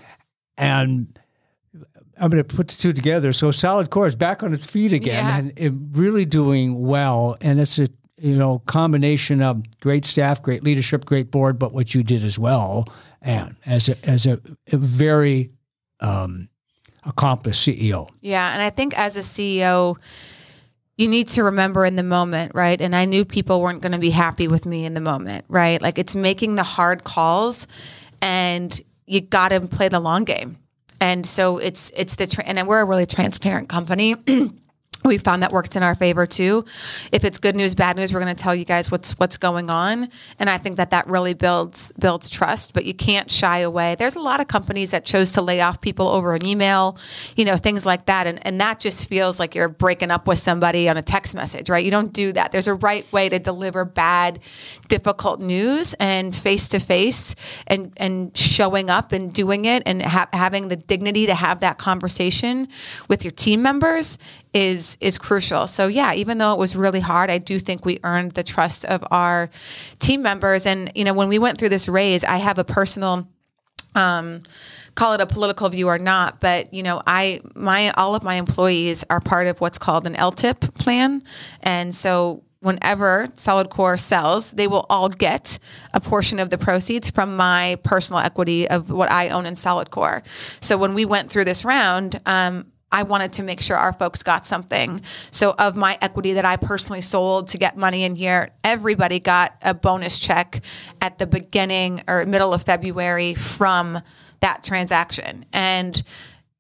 And I'm going to put the two together. So Solid Core is back on its feet again yeah. and it really doing well. And it's a you know combination of great staff, great leadership, great board, but what you did as well, and as a as a, a very um, accomplished C E O. Yeah, and I think as a C E O, you need to remember in the moment, right? And I knew people weren't going to be happy with me in the moment, right? Like it's making the hard calls, and you got to play the long game. And so it's it's the tra- and we're a really transparent company. We found that works in our favor too. If it's good news, bad news, we're going to tell you guys what's what's going on, and I think that that really builds builds trust. But you can't shy away. There's a lot of companies that chose to lay off people over an email, you know, things like that, and and that just feels like you're breaking up with somebody on a text message, right? You don't do that. There's a right way to deliver bad, difficult news, and face to face, and and showing up and doing it, and ha- having the dignity to have that conversation with your team members is is crucial. So yeah, even though it was really hard, I do think we earned the trust of our team members. And you know, when we went through this raise, I have a personal, um, call it a political view or not, but you know, I my all of my employees are part of what's called an L T I P plan, and so whenever Solid Core sells, they will all get a portion of the proceeds from my personal equity of what I own in Solid Core. So when we went through this round, um, I wanted to make sure our folks got something. So of my equity that I personally sold to get money in here, everybody got a bonus check at the beginning or middle of February from that transaction. And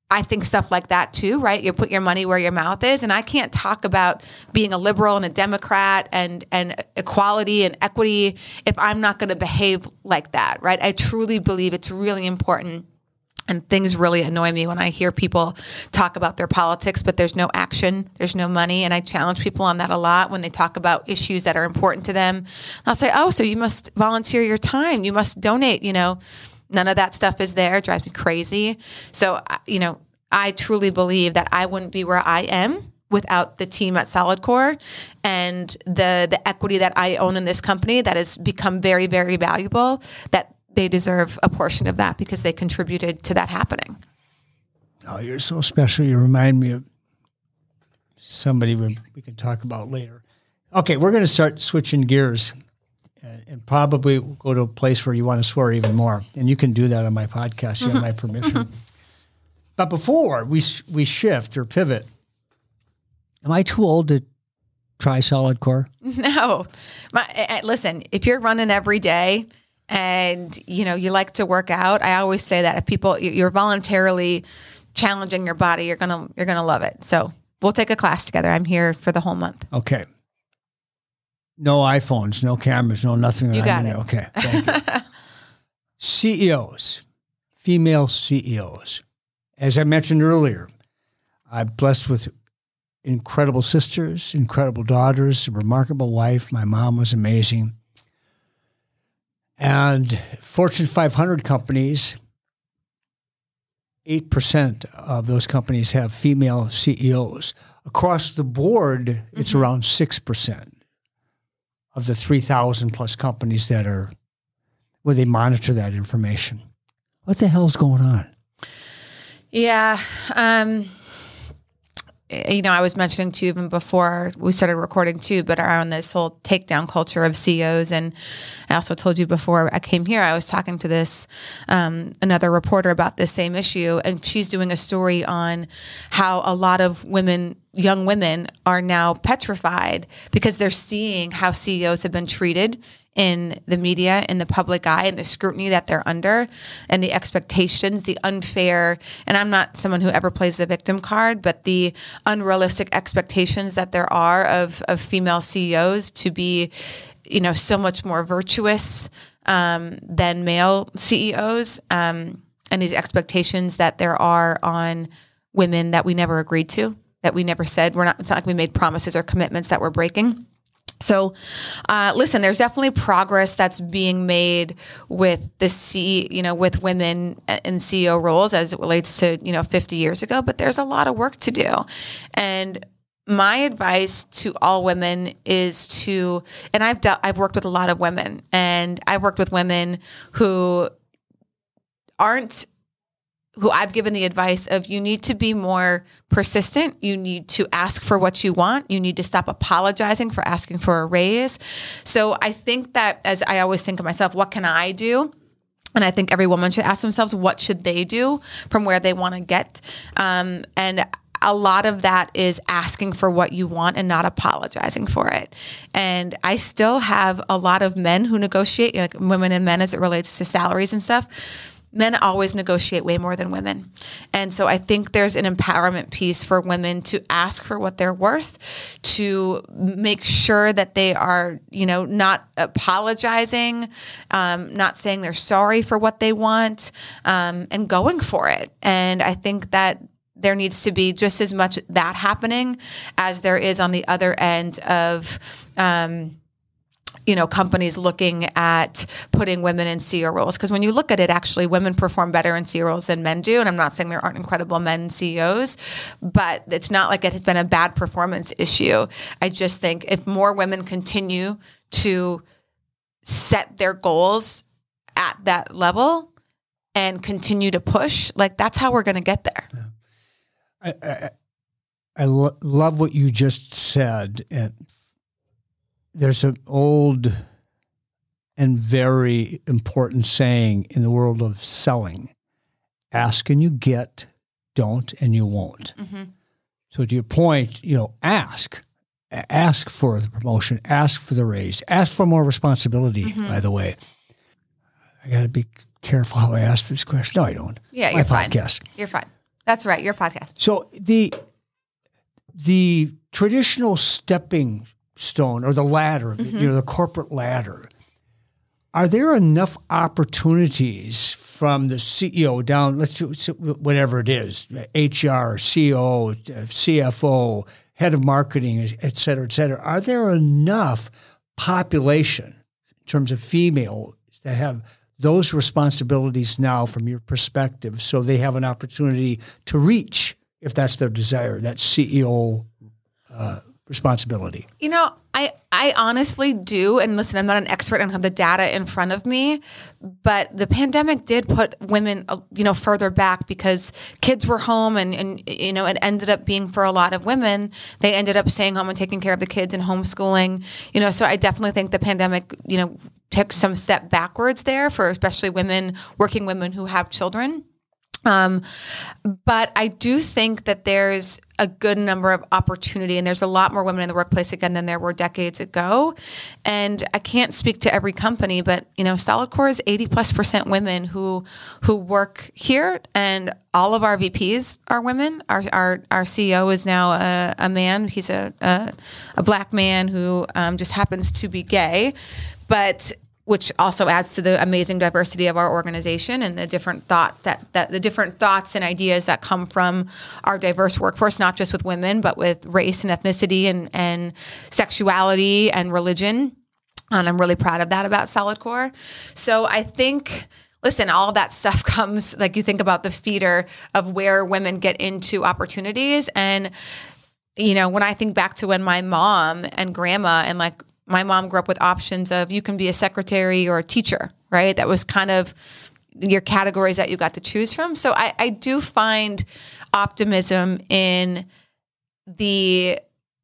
I think stuff like that too, right? You put your money where your mouth is. And I can't talk about being a liberal and a Democrat and, and equality and equity if I'm not going to behave like that, right? I truly believe it's really important. And things really annoy me when I hear people talk about their politics, but there's no action, there's no money. And I challenge people on that a lot when they talk about issues that are important to them. I'll say, oh, so you must volunteer your time. You must donate, you know. None of that stuff is there. It drives me crazy. So, you know, I truly believe that I wouldn't be where I am without the team at Solidcore and the the equity that I own in this company that has become very, very valuable, that they deserve a portion of that because they contributed to that happening. Oh, you're so special. You remind me of somebody we, we can talk about later. Okay, we're going to start switching gears. And probably go to a place where you want to swear even more. And you can do that on my podcast. You have my permission. But before we we shift or pivot, am I too old to try Solidcore? No. My, listen, if you're running every day and, you know, you like to work out, I always say that if people, you're voluntarily challenging your body, you're going to you're gonna love it. So we'll take a class together. I'm here for the whole month. Okay. No iPhones, no cameras, no nothing. You got it. Okay, thank you. C E Os, female C E Os. As I mentioned earlier, I'm blessed with incredible sisters, incredible daughters, a remarkable wife. My mom was amazing. And Fortune five hundred companies, eight percent of those companies have female C E Os. Across the board, it's mm-hmm. around six percent. Of the three thousand plus companies that are, where they monitor that information. What the hell's going on? Yeah. Um, you know, I was mentioning to you even before we started recording too, but around this whole takedown culture of C E Os. And I also told you before I came here, I was talking to this, um, another reporter about this same issue. And she's doing a story on how a lot of women, young women are now petrified because they're seeing how C E Os have been treated in the media, in the public eye, and the scrutiny that they're under, and the expectations, the unfair, and I'm not someone who ever plays the victim card, but the unrealistic expectations that there are of, of female C E Os to be, you know, so much more virtuous um, than male C E Os, um, and these expectations that there are on women that we never agreed to, that we never said. We're not, it's not like we made promises or commitments that we're breaking. So, uh, listen, there's definitely progress that's being made with the C, you know, with women in C E O roles as it relates to, you know, fifty years ago, but there's a lot of work to do. And my advice to all women is to, and I've dealt, I've worked with a lot of women, and I've worked with women who aren't, who I've given the advice of, you need to be more persistent. You need to ask for what you want. You need to stop apologizing for asking for a raise. So I think that, as I always think of myself, what can I do? And I think every woman should ask themselves, what should they do from where they want to get? Um, and a lot of that is asking for what you want and not apologizing for it. And I still have a lot of men who negotiate, like women and men as it relates to salaries and stuff. Men always negotiate way more than women. And so I think there's an empowerment piece for women to ask for what they're worth, to make sure that they are, you know, not apologizing, um, not saying they're sorry for what they want, um, and going for it. And I think that there needs to be just as much that happening as there is on the other end of, um, you know, companies looking at putting women in C E O roles. Because when you look at it, actually, women perform better in C E O roles than men do. And I'm not saying there aren't incredible men C E Os, but it's not like it has been a bad performance issue. I just think if more women continue to set their goals at that level and continue to push, like that's how we're going to get there. Yeah. I, I, I lo- love what you just said. And there's an old and very important saying in the world of selling: ask and you get, don't and you won't. Mm-hmm. So to your point, you know, ask. Ask for the promotion, ask for the raise, ask for more responsibility, mm-hmm. by the way. I got to be careful how I ask this question. No, I don't. Yeah, My you're podcast. fine. You're fine. That's right. Your podcast. So the the traditional stepping stone or the ladder, mm-hmm. you know, the corporate ladder, are there enough opportunities from the C E O down, let's do whatever it is, H R, C O O, C F O, head of marketing, et cetera, et cetera. Are there enough population in terms of females that have those responsibilities now from your perspective so they have an opportunity to reach, if that's their desire, that C E O uh, responsibility? You know, I, I honestly do. And listen, I'm not an expert and have the data in front of me, but the pandemic did put women, uh, you know, further back because kids were home and, and, you know, it ended up being for a lot of women, they ended up staying home and taking care of the kids and homeschooling, you know, so I definitely think the pandemic, you know, took some step backwards there for especially women, working women who have children. Um, but I do think that there's a good number of opportunity, and there's a lot more women in the workplace again than there were decades ago. And I can't speak to every company, but you know, Solidcore is eighty plus percent women who who work here, and all of our V Ps are women. Our our, our C E O is now a, a man. He's a, a a black man who um, just happens to be gay, but. Which also adds to the amazing diversity of our organization and the different thought that, that the different thoughts and ideas that come from our diverse workforce, not just with women, but with race and ethnicity and, and sexuality and religion. And I'm really proud of that about Solidcore. So I think, listen, all of that stuff comes, like you think about the feeder of where women get into opportunities. And, you know, when I think back to when my mom and grandma and like, my mom grew up with options of you can be a secretary or a teacher, right? That was kind of your categories that you got to choose from. So I, I do find optimism in the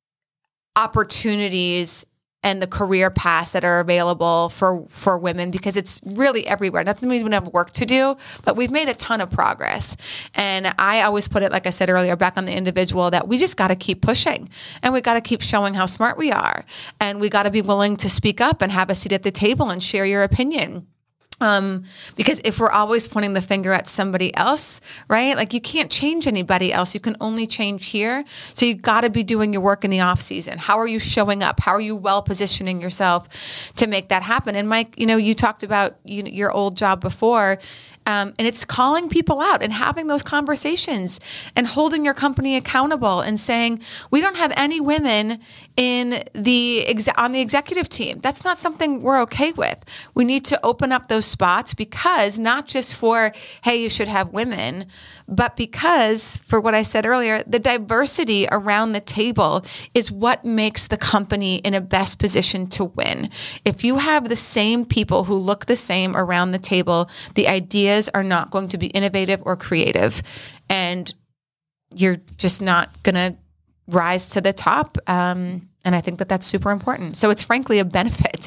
opportunities and the career paths that are available for, for women because it's really everywhere. Nothing we even have work to do, but we've made a ton of progress. And I always put it, like I said earlier, back on the individual that we just got to keep pushing and we got to keep showing how smart we are. And we got to be willing to speak up and have a seat at the table and share your opinion. Um, because if we're always pointing the finger at somebody else, right? Like you can't change anybody else. You can only change here. So you got to be doing your work in the off season. How are you showing up? How are you well positioning yourself to make that happen? And Mike, you know, you talked about you, your old job before. Um, and it's calling people out and having those conversations and holding your company accountable and saying, we don't have any women in the ex- on the executive team. That's not something we're okay with. We need to open up those spots because not just for, hey, you should have women, but because for what I said earlier, the diversity around the table is what makes the company in a best position to win. If you have the same people who look the same around the table, the ideas are not going to be innovative or creative, and you're just not going to rise to the top. Um, and I think that that's super important. So it's frankly a benefit.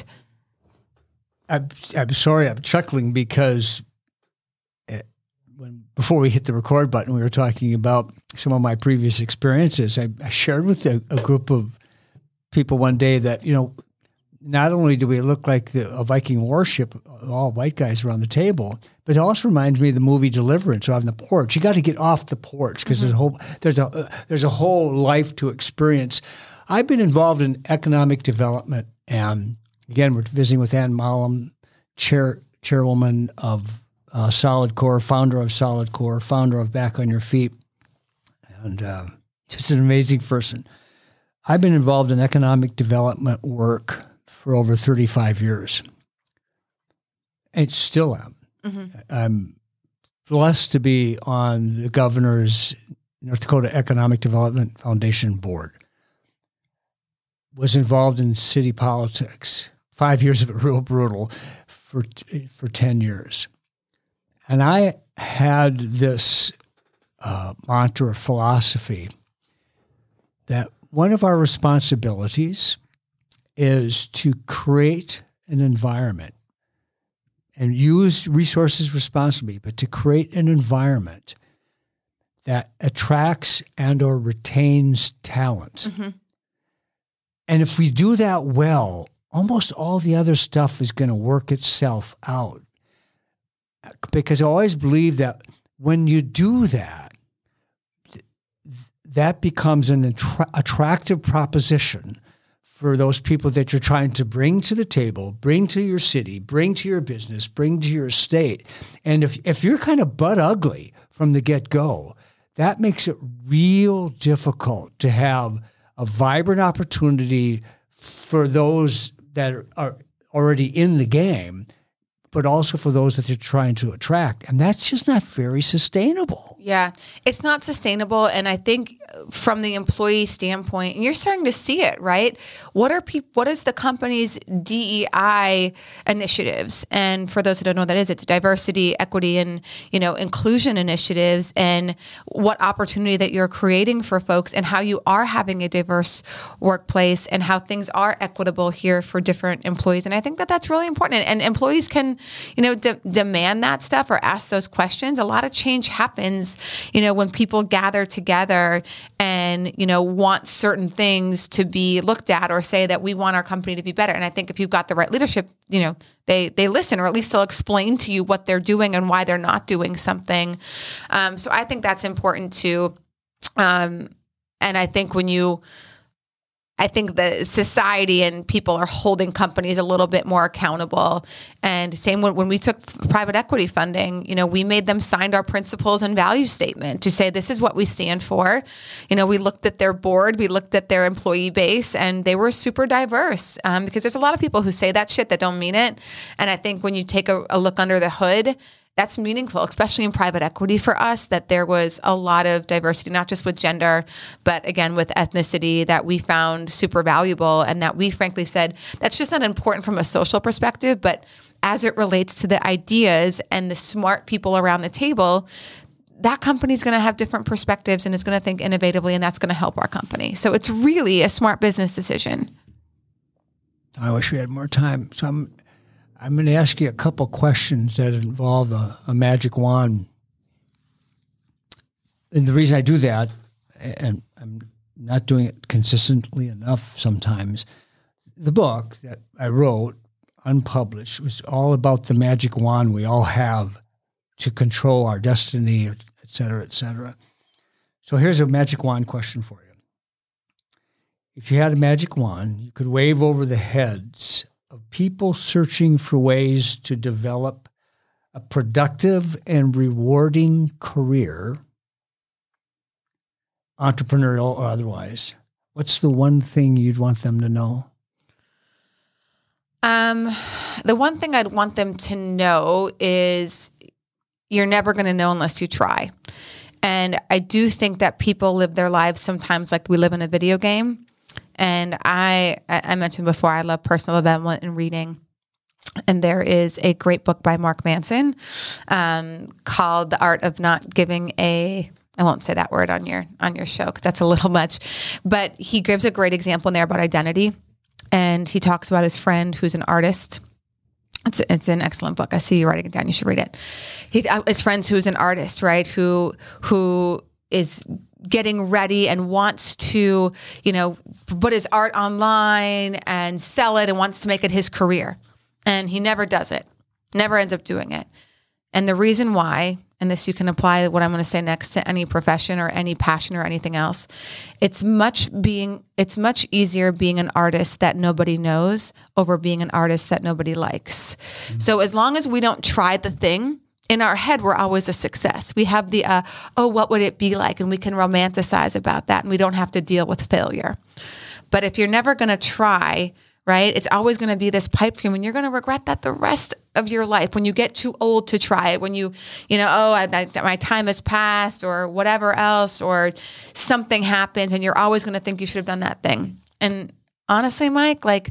I'm, I'm sorry, I'm chuckling because when before we hit the record button, we were talking about some of my previous experiences. I, I shared with a, a group of people one day that, you know, not only do we look like the, a Viking warship, all white guys around the table, but it also reminds me of the movie Deliverance, or on the porch. You got to get off the porch because mm-hmm. there's a whole there's a uh, there's a whole life to experience. I've been involved in economic development, and again, we're visiting with Ann Malum, chair chairwoman of uh, Solidcore, founder of Solidcore, founder of Back on Your Feet, and uh, just an amazing person. I've been involved in economic development work for over thirty-five years. And still am. Mm-hmm. I'm blessed to be on the governor's North Dakota Economic Development Foundation board. Was involved in city politics. Five years of it real brutal for for ten years. And I had this uh, mantra or philosophy that one of our responsibilities is to create an environment and use resources responsibly, but to create an environment that attracts and or retains talent. Mm-hmm. And if we do that well, almost all the other stuff is going to work itself out. Because I always believe that when you do that, that becomes an attra- attractive proposition for those people that you're trying to bring to the table, bring to your city, bring to your business, bring to your state. And if, if you're kind of butt ugly from the get-go, that makes it real difficult to have a vibrant opportunity for those that are already in the game, but also for those that you're trying to attract. And that's just not very sustainable. Yeah, it's not sustainable. And I think from the employee standpoint, and you're starting to see it, right? What are people, what is the company's D E I initiatives? And for those who don't know what that is, it's diversity, equity, and, you know, inclusion initiatives, and what opportunity that you're creating for folks, and how you are having a diverse workplace, and how things are equitable here for different employees. And I think that that's really important. And, and employees can, you know, de- demand that stuff or ask those questions. A lot of change happens, you know, when people gather together and, you know, want certain things to be looked at, or say that we want our company to be better. And I think if you've got the right leadership, you know, they they listen, or at least they'll explain to you what they're doing and why they're not doing something. Um, so I think that's important too. Um, and I think when you I think that society and people are holding companies a little bit more accountable. And same when, when we took private equity funding, you know, we made them sign our principles and value statement to say, this is what we stand for. You know, we looked at their board, we looked at their employee base, and they were super diverse, um, because there's a lot of people who say that shit that don't mean it. And I think when you take a, a look under the hood, that's meaningful, especially in private equity for us, that there was a lot of diversity, not just with gender, but again, with ethnicity, that we found super valuable, and that we frankly said, that's just not important from a social perspective, but as it relates to the ideas and the smart people around the table, that company's going to have different perspectives and is going to think innovatively, and that's going to help our company. So it's really a smart business decision. I wish we had more time. So I'm I'm going to ask you a couple questions that involve a, a magic wand. And the reason I do that, and I'm not doing it consistently enough sometimes, the book that I wrote, unpublished, was all about the magic wand we all have to control our destiny, et cetera, et cetera. So here's a magic wand question for you. If you had a magic wand, you could wave over the heads of people searching for ways to develop a productive and rewarding career, entrepreneurial or otherwise. What's the one thing you'd want them to know? Um, the one thing I'd want them to know is you're never going to know unless you try. And I do think that people live their lives sometimes like we live in a video game. And I, I mentioned before, I love personal development and reading. And there is a great book by Mark Manson um, called The Art of Not Giving a, I won't say that word on your on your show because that's a little much. But he gives a great example in there about identity. And he talks about his friend who's an artist. It's it's an excellent book. I see you writing it down. You should read it. He, uh, his friend who's an artist, right? Who who is getting ready and wants to, you know, put his art online and sell it and wants to make it his career. And he never does it, never ends up doing it. And the reason why, and this you can apply what I'm going to say next to any profession or any passion or anything else, it's much being, it's much easier being an artist that nobody knows over being an artist that nobody likes. Mm-hmm. So as long as we don't try the thing, in our head, we're always a success. We have the, uh, oh, what would it be like? And we can romanticize about that, and we don't have to deal with failure. But if you're never going to try, right, it's always going to be this pipe dream, and you're going to regret that the rest of your life when you get too old to try it, when you, you know, oh, I, I, my time has passed or whatever else, or something happens, and you're always going to think you should have done that thing. And honestly, Mike, like,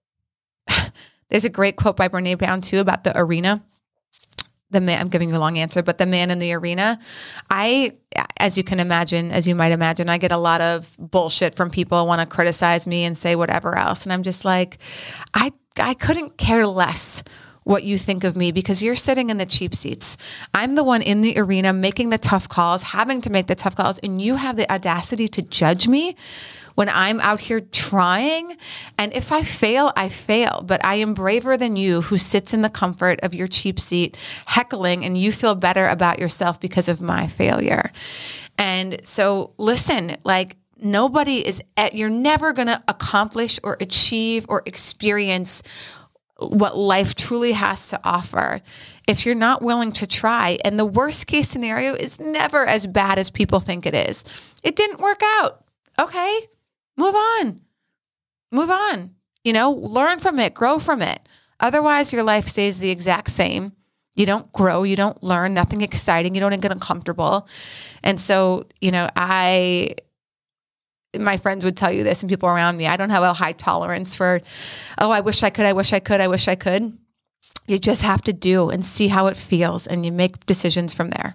there's a great quote by Brené Brown, too, about the arena. The man, I'm giving you a long answer, but the man in the arena, I, as you can imagine, as you might imagine, I get a lot of bullshit from people who want to criticize me and say whatever else. And I'm just like, I, I couldn't care less what you think of me because you're sitting in the cheap seats. I'm the one in the arena making the tough calls, having to make the tough calls, and you have the audacity to judge me when I'm out here trying. And if I fail, I fail. But I am braver than you, who sits in the comfort of your cheap seat heckling, and you feel better about yourself because of my failure. And so listen, like nobody is at, you're never going to accomplish or achieve or experience what life truly has to offer if you're not willing to try. And the worst case scenario is never as bad as people think it is. It didn't work out. Okay, move on. Move on. You know, learn from it, grow from it. Otherwise, your life stays the exact same. You don't grow, you don't learn, nothing exciting, you don't get uncomfortable. And so, you know, I... my friends would tell you this and people around me, I don't have a high tolerance for, oh, I wish I could, I wish I could, I wish I could. You just have to do and see how it feels, and you make decisions from there.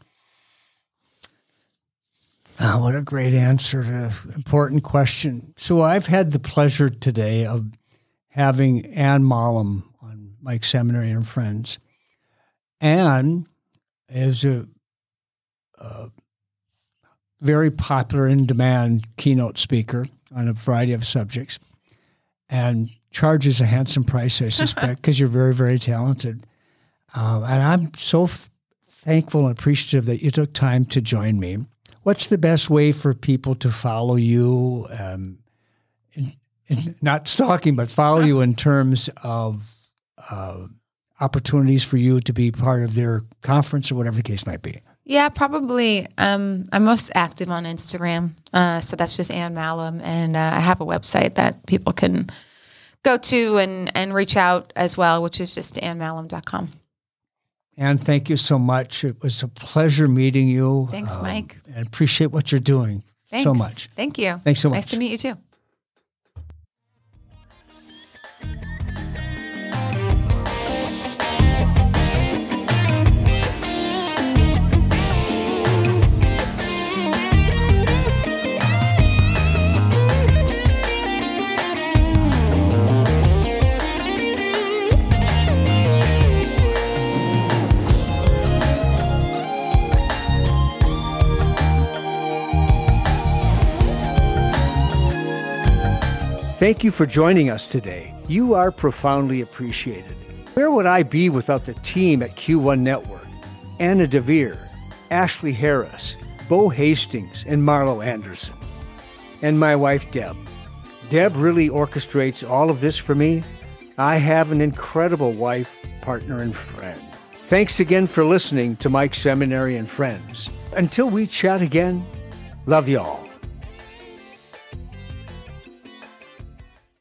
Oh, what a great answer to an important question. So I've had the pleasure today of having Ann Mollum on Mike's Seminary and Friends. Ann is a, a very popular, in-demand keynote speaker on a variety of subjects, and charges a handsome price, I suspect, because you're very, very talented. Um, and I'm so f- thankful and appreciative that you took time to join me. What's the best way for people to follow you, um, in, in, not stalking, but follow you in terms of uh, opportunities for you to be part of their conference or whatever the case might be? Yeah, probably. Um, I'm most active on Instagram. Uh, so that's just Ann Mollum. And uh, I have a website that people can go to and, and reach out as well, which is just ann mollum dot com. Ann, thank you so much. It was a pleasure meeting you. Thanks, um, Mike. And appreciate what you're doing Thanks. so much. Thank you. Thanks so much. Nice to meet you too. Thank you for joining us today. You are profoundly appreciated. Where would I be without the team at Q one Network? Anna DeVere, Ashley Harris, Bo Hastings, and Marlo Anderson. And my wife, Deb. Deb really orchestrates all of this for me. I have an incredible wife, partner, and friend. Thanks again for listening to Mike's Seminary and Friends. Until we chat again, love y'all.